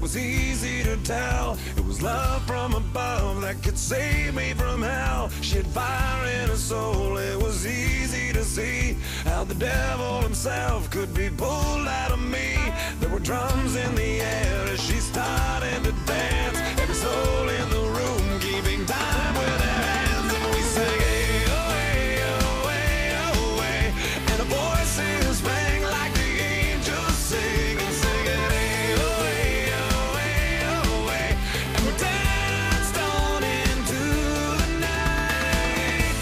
was easy to tell. It was love from above that could save me from hell. She had fire in her soul, it was easy to see how the devil himself could be pulled out of me. There were drums in the air as she started to dance. Every soul in the room keeping time with their hands. And we sang, hey, oh, hey, oh, hey, oh, hey. And the voices rang like the angels sing and sing it, hey, oh, hey, oh, hey, oh, hey. And we danced on into the night.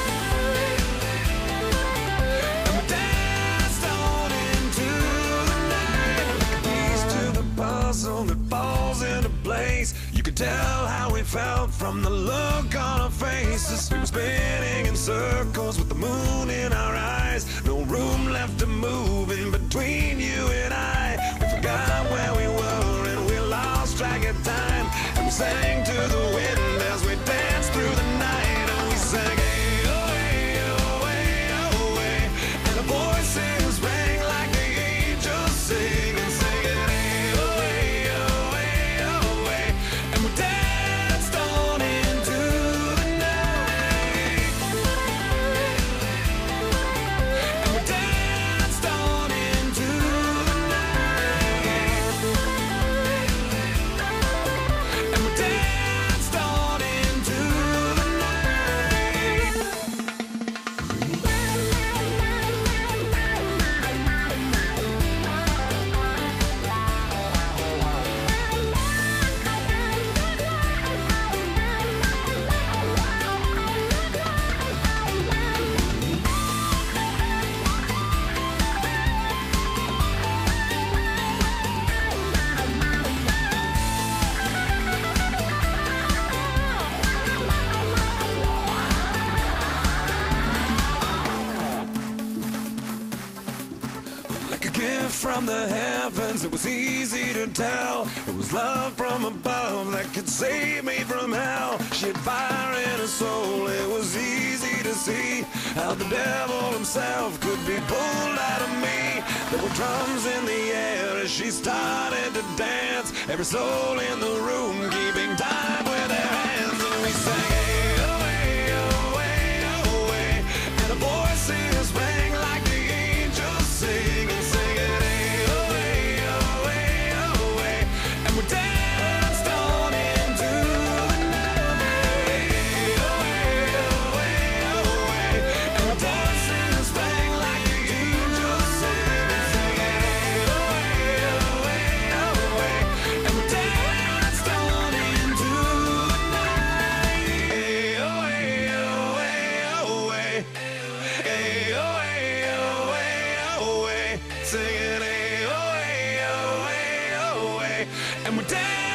And we danced on into the night. Like a piece to the puzzle that falls into place. You could tell how we felt from the look on our faces. We were spinning in circles with the moon in our eyes. No room left to move in between you and I. We forgot where we were and we lost track of time. And we sang to the wind as we danced through the night. And we sang, hey, oh, hey, oh, hey, oh, hey. And the voices rang like the angels sing and sing it, hey, oh, hey, oh, hey, oh, hey. And we danced on into the night. And we danced on into the night. And we danced on into the night. Like a gift from the heavens, it was easy to tell. It was love from above that could save me from hell. She had fire in her soul, it was easy to see how the devil himself could be pulled out of me. There were drums in the air as she started to dance. Every soul in the room keeping time with their hands. And we sang, hey, oh, hey, oh, hey, oh, hey. And the voices rang like the angels sing and sing it, hey, oh, hey, oh, hey, oh, hey. And we danced on into the night, hey, oh, hey, oh, hey, oh, hey. And the voices rang like the angels sing and sing it, hey, oh, hey, oh, hey, oh, hey. And we danced on into the night, hey, oh, hey, oh, hey, oh, hey. Hey, oh, hey, oh, hey, oh, hey. Singing, hey, oh, hey, oh, hey, oh, hey. And we dance.